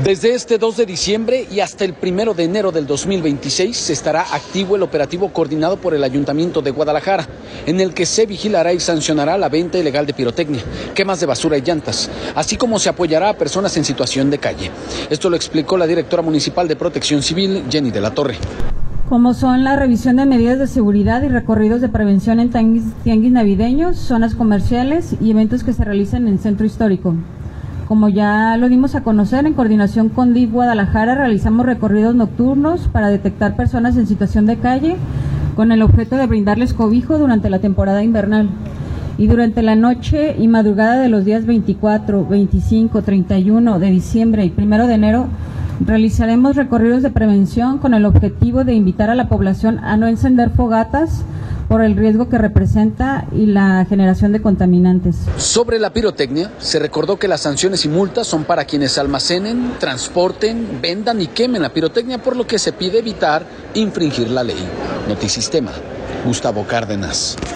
Desde este 2 de diciembre y hasta el 1 de enero del 2026 estará activo el operativo coordinado por el Ayuntamiento de Guadalajara, en el que se vigilará y sancionará la venta ilegal de pirotecnia, quemas de basura y llantas, así como se apoyará a personas en situación de calle. Esto lo explicó la directora municipal de Protección Civil, Jenny de la Torre. Como son la revisión de medidas de seguridad y recorridos de prevención en tianguis navideños, zonas comerciales y eventos que se realizan en el centro histórico. Como ya lo dimos a conocer, en coordinación con DIF Guadalajara realizamos recorridos nocturnos para detectar personas en situación de calle con el objeto de brindarles cobijo durante la temporada invernal. Y durante la noche y madrugada de los días 24, 25, 31 de diciembre y 1 de enero realizaremos recorridos de prevención con el objetivo de invitar a la población a no encender fogatas por el riesgo que representa y la generación de contaminantes. Sobre la pirotecnia, se recordó que las sanciones y multas son para quienes almacenen, transporten, vendan y quemen la pirotecnia, por lo que se pide evitar infringir la ley. Notisistema, Gustavo Cárdenas.